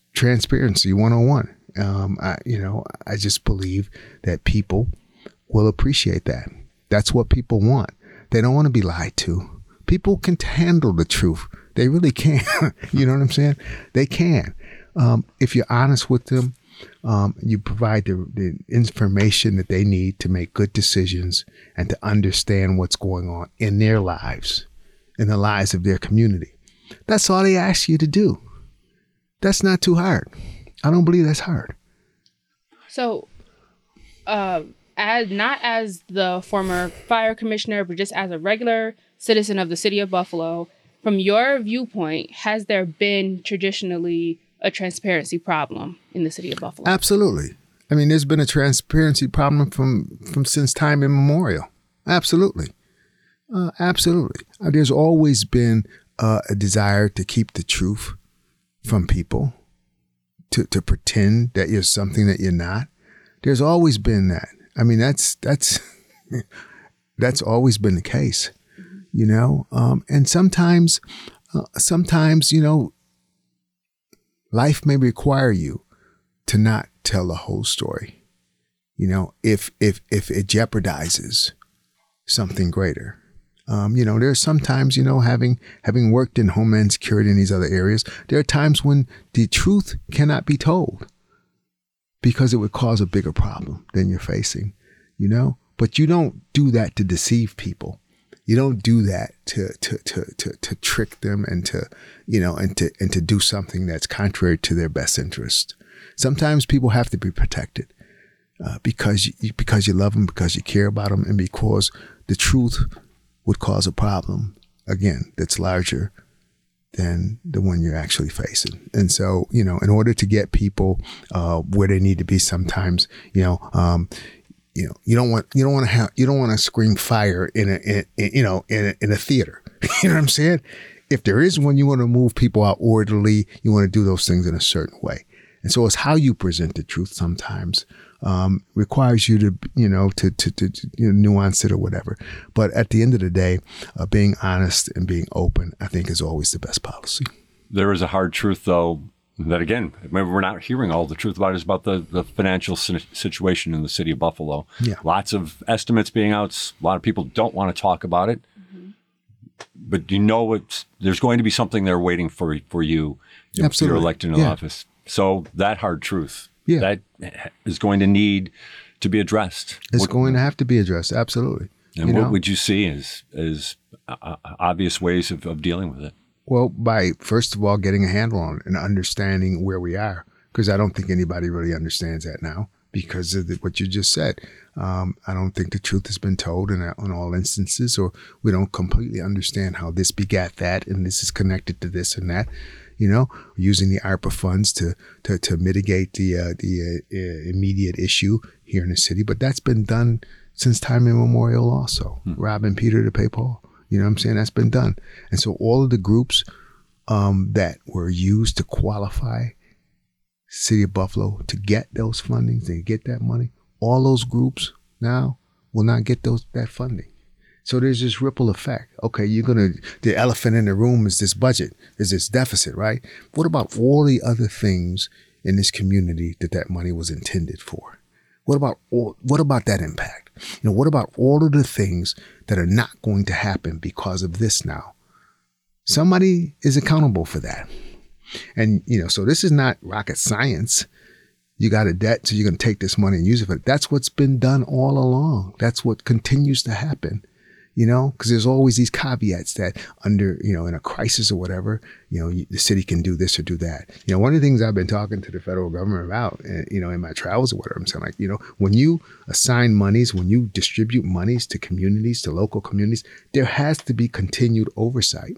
transparency one oh one. Um, I, you know, I just believe that people will appreciate that. That's what people want. They don't want to be lied to. People can handle the truth. They really can. You know what I'm saying? They can. Um, if you're honest with them, um, you provide the, the information that they need to make good decisions and to understand what's going on in their lives, in the lives of their community. That's all they ask you to do. That's not too hard. I don't believe that's hard. So, uh, as not as the former fire commissioner, but just as a regular citizen of the city of Buffalo, from your viewpoint, has there been traditionally a transparency problem in the city of Buffalo? Absolutely. I mean, there's been a transparency problem from, from since time immemorial. Absolutely. Uh, absolutely. Uh, there's always been uh, a desire to keep the truth from people, to, to pretend that you're something that you're not. There's always been that. I mean, that's that's that's always been the case, you know. Um, and sometimes, uh, sometimes, you know, life may require you to not tell the whole story, you know, if if if it jeopardizes something greater. Um, you know, there's sometimes, you know, having having worked in Homeland Security in these other areas, there are times when the truth cannot be told because it would cause a bigger problem than you're facing, you know. But you don't do that to deceive people. You don't do that to to to to to trick them and to, you know, and to and to do something that's contrary to their best interest. Sometimes people have to be protected uh, because you, because you love them, because you care about them, and because the truth would cause a problem, again, that's larger than the one you're actually facing. And so, you know, in order to get people uh, where they need to be, sometimes, you know, um, you know, you don't want you don't want to have you don't want to scream fire in a in, in, you know in a, in a theater. You know what I'm saying? If there is one, you want to move people out orderly. You want to do those things in a certain way. And so it's how you present the truth sometimes um, requires you to, you know, to, to, to, to you know, nuance it or whatever. But at the end of the day, uh, being honest and being open, I think, is always the best policy. There is a hard truth, though, that, again, maybe we're not hearing all the truth about is about the, the financial situation in the city of Buffalo. Yeah. Lots of estimates being out. A lot of people don't want to talk about it. Mm-hmm. But you know it's, there's going to be something there waiting for, for you if Absolutely. you're elected into Yeah. office. So that hard truth, yeah. that is going to need to be addressed. It's what, going to have to be addressed. Absolutely. And you what know? would you see as, as uh, obvious ways of, of dealing with it? Well, by, first of all, getting a handle on it and understanding where we are, because I don't think anybody really understands that now because of the, what you just said. Um, I don't think the truth has been told in, in all instances, or we don't completely understand how this begat that and this is connected to this and that. You know, using the ARPA funds to to, to mitigate the uh, the uh, immediate issue here in the city, but that's been done since time immemorial. Also, hmm. robbing Peter to pay Paul. You know what I'm saying? That's been done, and so all of the groups um, that were used to qualify City of Buffalo to get those fundings, to get that money, all those groups now will not get those that funding. So there's this ripple effect. Okay, you're going to, the elephant in the room is this budget, is this deficit, right? What about all the other things in this community that that money was intended for? What about all, what about that impact? You know, what about all of the things that are not going to happen because of this now? Somebody is accountable for that. And, you know, so this is not rocket science. You got a debt, so you're going to take this money and use it for it. That's what's been done all along. That's what continues to happen. You know, because there's always these caveats that under, you know, in a crisis or whatever, you know, the city can do this or do that. You know, one of the things I've been talking to the federal government about, you know, in my travels or whatever, I'm saying, like, you know, when you assign monies, when you distribute monies to communities, to local communities, there has to be continued oversight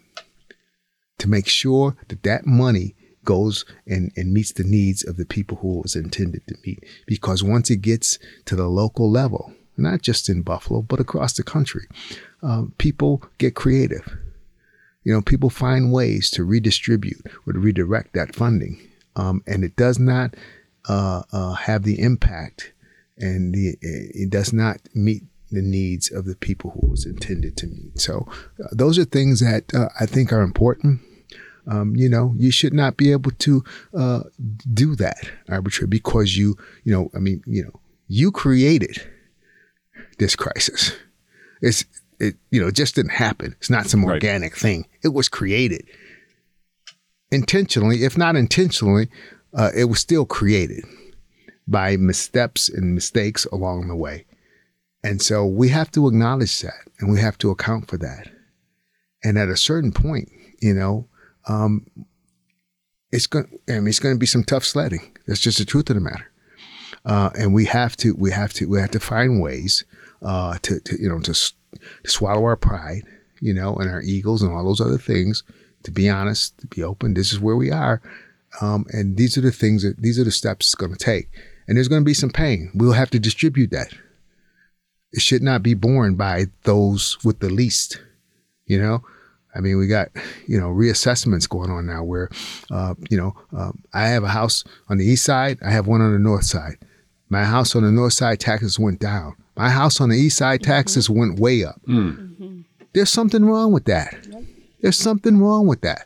to make sure that that money goes and, and meets the needs of the people who it was intended to meet. Because once it gets to the local level, not just in Buffalo, but across the country, uh, people get creative. You know, people find ways to redistribute or to redirect that funding. Um, and it does not uh, uh, have the impact and the, it does not meet the needs of the people who it was intended to meet. So uh, those are things that uh, I think are important. Um, you know, you should not be able to uh, do that arbitrarily because you, you know, I mean, you know, you created this crisis. It's, it, you know, it just didn't happen. It's not some organic right. thing. It was created intentionally, if not intentionally, uh, it was still created by missteps and mistakes along the way. And so we have to acknowledge that and we have to account for that. And at a certain point, you know, um, it's going I mean, it's going to be some tough sledding. That's just the truth of the matter. Uh, and we have to, we have to, we have to find ways uh, to, to, you know, to, to swallow our pride, you know, and our egos and all those other things, to be honest, to be open. This is where we are. Um, and these are the things that, these are the steps it's going to take. And there's going to be some pain. We'll have to distribute that. It should not be borne by those with the least, you know? I mean, we got, you know, reassessments going on now where, uh, you know, um, I have a house on the east side. I have one on the north side. My house on the north side taxes went down. My house on the east side taxes mm-hmm. went way up. Mm. Mm-hmm. There's something wrong with that. Yep. There's something wrong with that.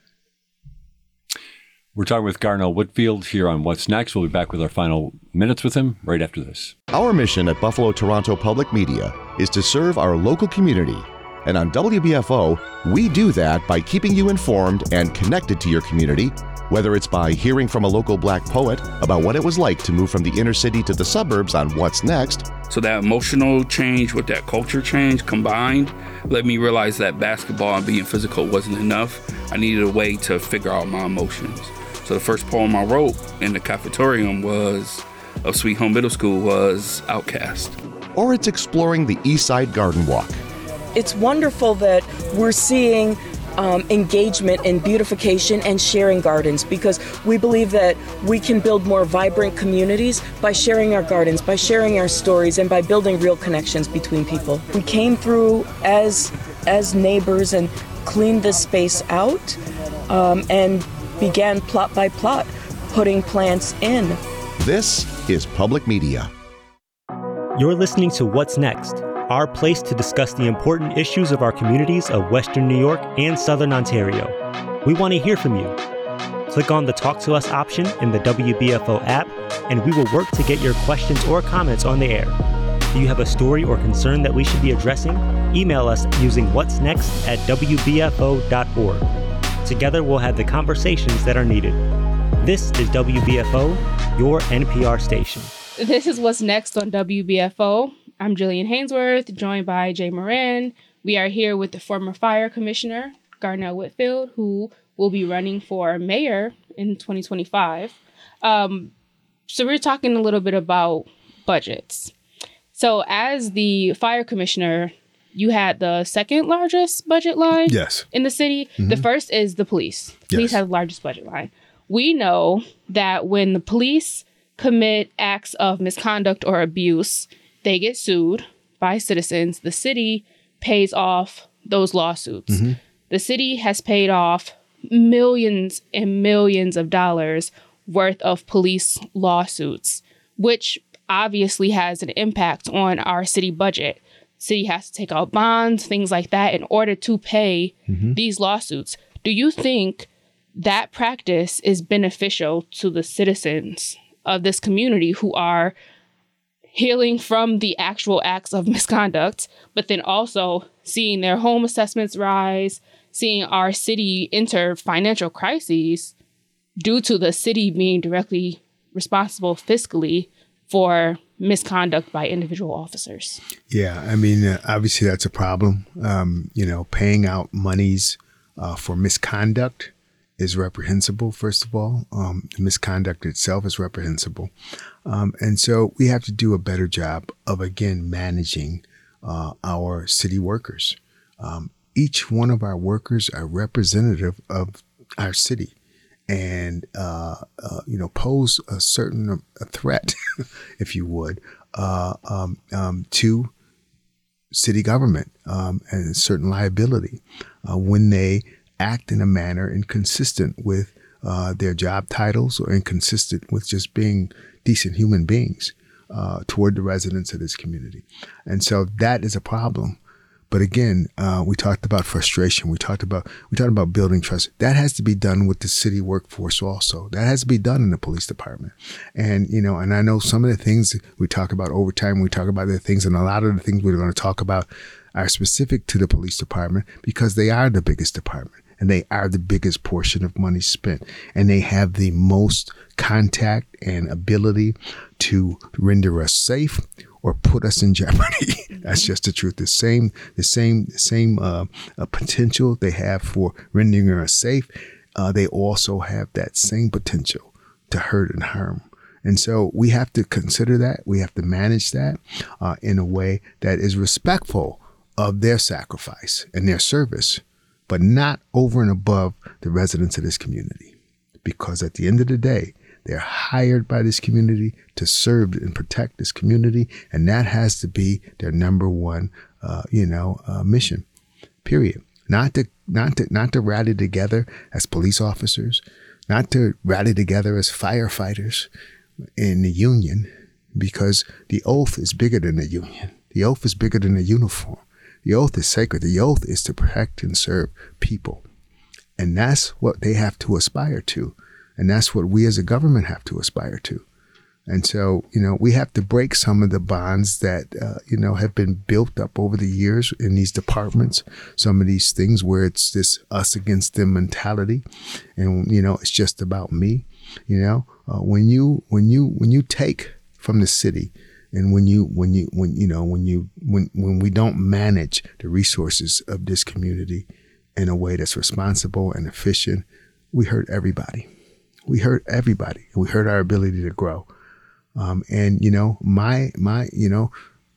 We're talking with Garnell Whitfield here on What's Next. We'll be back with our final minutes with him right after this. Our mission at Buffalo Toronto Public Media is to serve our local community. And on W B F O, we do that by keeping you informed and connected to your community, whether it's by hearing from a local Black poet about what it was like to move from the inner city to the suburbs on What's Next. So that emotional change with that culture change combined let me realize that basketball and being physical wasn't enough. I needed a way to figure out my emotions. So the first poem I wrote in the cafeteria was of Sweet Home Middle School was Outcast. Or it's exploring the East Side Garden Walk. It's wonderful that we're seeing um, engagement in beautification and sharing gardens, because we believe that we can build more vibrant communities by sharing our gardens, by sharing our stories, and by building real connections between people. We came through as as neighbors and cleaned this space out um, and began plot by plot putting plants in. This is Public Media. You're listening to What's Next, our place to discuss the important issues of our communities of Western New York and Southern Ontario. We want to hear from you. Click on the Talk to Us option in the W B F O app, and we will work to get your questions or comments on the air. Do you have a story or concern that we should be addressing? Email us using what'snext at w b f o dot org. Together we'll have the conversations that are needed. This is W B F O, your N P R station. This is What's Next on W B F O. I'm Jillian Hainsworth, joined by Jay Moran. We are here with the former fire commissioner, Garnell Whitfield, who will be running for mayor in twenty twenty-five. Um, so we're talking a little bit about budgets. So as the fire commissioner, you had the second largest budget line yes. in the city. Mm-hmm. The first is the police. The police yes. has the largest budget line. We know that when the police commit acts of misconduct or abuse, they get sued by citizens. The city pays off those lawsuits. Mm-hmm. The city has paid off millions and millions of dollars worth of police lawsuits, which obviously has an impact on our city budget. City has to take out bonds, things like that, in order to pay mm-hmm. these lawsuits. Do you think that practice is beneficial to the citizens of this community who are healing from the actual acts of misconduct, but then also seeing their home assessments rise, seeing our city enter financial crises due to the city being directly responsible fiscally for misconduct by individual officers? Yeah, I mean, uh, obviously that's a problem. Um, you know, paying out monies uh, for misconduct is reprehensible, first of all. Um, the misconduct itself is reprehensible. Um, and so we have to do a better job of, again, managing uh, our city workers. Um, each one of our workers are representative of our city and, uh, uh, you know, pose a certain a threat, if you would, uh, um, um, to city government um, and a certain liability uh, when they act in a manner inconsistent with uh, their job titles or inconsistent with just being decent human beings uh, toward the residents of this community. And so that is a problem. But again, uh, we talked about frustration. We talked about we talked about building trust. That has to be done with the city workforce also. That has to be done in the police department. And, you know, and I know some of the things we talk about overtime, we talk about the things, and a lot of the things we're going to talk about are specific to the police department because they are the biggest department and they are the biggest portion of money spent. And they have the most contact and ability to render us safe or put us in jeopardy. That's just the truth. The same, the same, the same uh, uh, potential they have for rendering us safe. Uh, they also have that same potential to hurt and harm. And so we have to consider that. We have to manage that uh, in a way that is respectful of their sacrifice and their service, but not over and above the residents of this community. Because at the end of the day, they're hired by this community to serve and protect this community, and that has to be their number one, uh, you know, uh, mission. Period. Not to, not to, not to rally together as police officers, not to rally together as firefighters in the union, because the oath is bigger than the union. The oath is bigger than the uniform. The oath is sacred. The oath is to protect and serve people, and that's what they have to aspire to. And that's what we as a government have to aspire to. And so, you know, we have to break some of the bonds that, uh, you know, have been built up over the years in these departments. Some of these things where it's this us against them mentality. And, you know, it's just about me. You know, uh, when you when you when you take from the city and when you when you when, you know, when you when when we don't manage the resources of this community in a way that's responsible and efficient, we hurt everybody. We hurt everybody. We hurt our ability to grow. Um, and, you know, my, my, you know,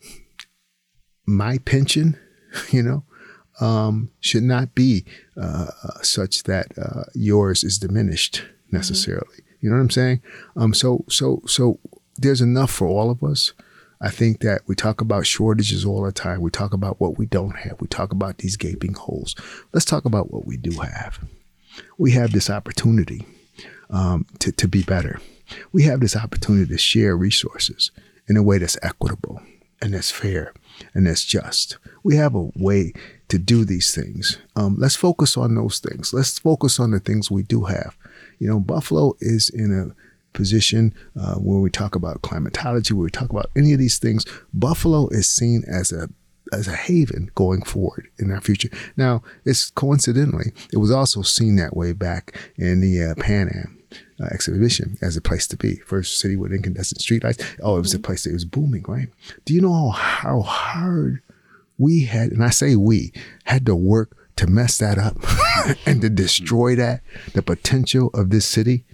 my pension, you know, um, should not be uh, such that uh, yours is diminished necessarily. Mm-hmm. You know what I'm saying? Um, so, so, so there's enough for all of us. I think that we talk about shortages all the time. We talk about what we don't have. We talk about these gaping holes. Let's talk about what we do have. We have this opportunity Um, to, to be better. We have this opportunity to share resources in a way that's equitable and that's fair and that's just. We have a way to do these things. Um, let's focus on those things. Let's focus on the things we do have. You know, Buffalo is in a position uh, where we talk about climatology, where we talk about any of these things. Buffalo is seen as a as a haven going forward in our future. Now, it's coincidentally, it was also seen that way back in the uh, Pan Am uh, exhibition as a place to be. First city with incandescent streetlights. Oh, it was a place that was booming, right? Do you know how hard we had, and I say we, had to work to mess that up and to destroy that, the potential of this city?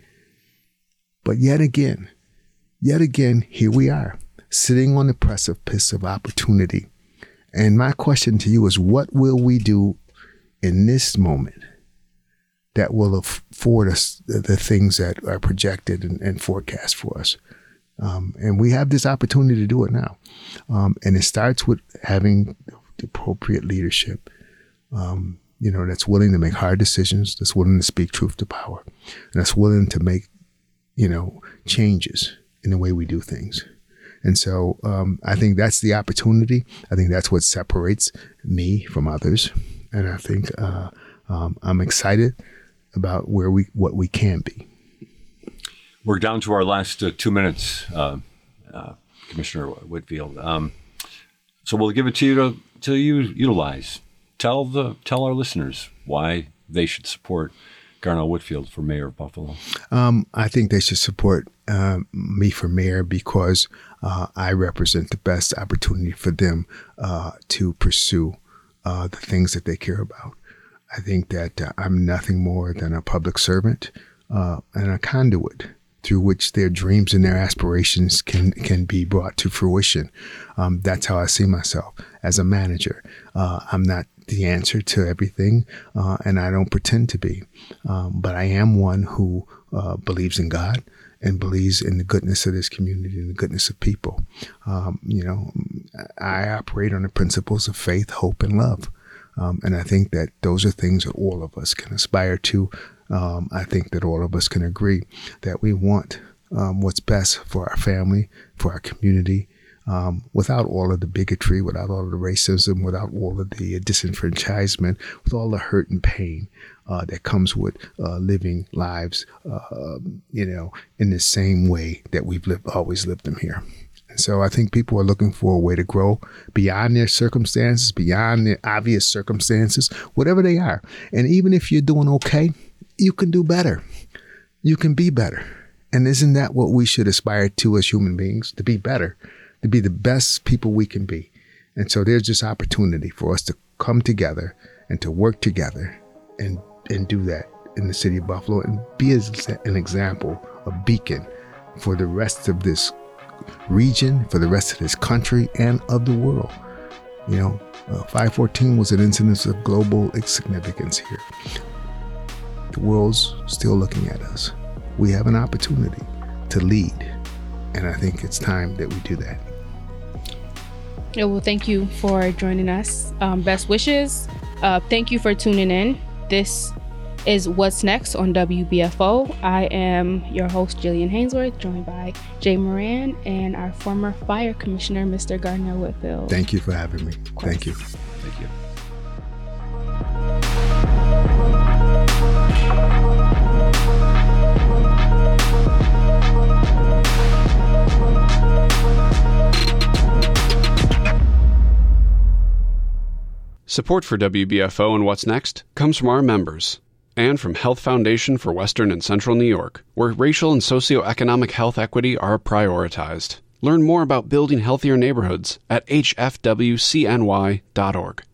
But yet again, yet again, here we are, sitting on the precipice of opportunity. And my question to you is, what will we do in this moment that will afford us the, the things that are projected and, and forecast for us? Um, and we have this opportunity to do it now. Um, and it starts with having the appropriate leadership, um, you know, that's willing to make hard decisions, that's willing to speak truth to power, and that's willing to make, you know, changes in the way we do things. And so um, I think that's the opportunity. I think that's what separates me from others. And I think uh, um, I'm excited about where we, what we can be. We're down to our last uh, two minutes, uh, uh, Commissioner Whitfield. Um, so we'll give it to you to, to you utilize. Tell the tell our listeners why they should support Garnell Whitfield for mayor of Buffalo. Um, I think they should support uh, me for mayor because uh, I represent the best opportunity for them uh, to pursue uh, the things that they care about. I think that uh, I'm nothing more than a public servant uh, and a conduit through which their dreams and their aspirations can can be brought to fruition. Um, that's how I see myself as a manager. Uh, I'm not the answer to everything, uh, and I don't pretend to be. Um, but I am one who uh, believes in God and believes in the goodness of this community and the goodness of people. Um, you know, I operate on the principles of faith, hope, and love. Um, and I think that those are things that all of us can aspire to. Um, I think that all of us can agree that we want um, what's best for our family, for our community, um, without all of the bigotry, without all of the racism, without all of the disenfranchisement, with all the hurt and pain uh, that comes with uh, living lives, uh, you know, in the same way that we've lived, always lived them here. And so I think people are looking for a way to grow beyond their circumstances, beyond their obvious circumstances, whatever they are. And even if you're doing okay, you can do better. You can be better. And isn't that what we should aspire to as human beings? To be better, to be the best people we can be. And so there's this opportunity for us to come together and to work together and, and do that in the city of Buffalo and be as an example, a beacon for the rest of this region, for the rest of this country and of the world. You know, uh, five fourteen was an incident of global significance here. The world's still looking at us. We have an opportunity to lead, and I think it's time that we do that. Yeah, well, thank you for joining us. Um, best wishes. Uh, thank you for tuning in. This is What's Next on W B F O. I am your host, Jillian Hainsworth, joined by Jay Moran and our former fire commissioner, Mister Gardner Whitfield. Thank you for having me. Thank you. Thank you. Support for W B F O and What's Next comes from our members and from Health Foundation for Western and Central New York, where racial and socioeconomic health equity are prioritized. Learn more about building healthier neighborhoods at h f w c n y dot org.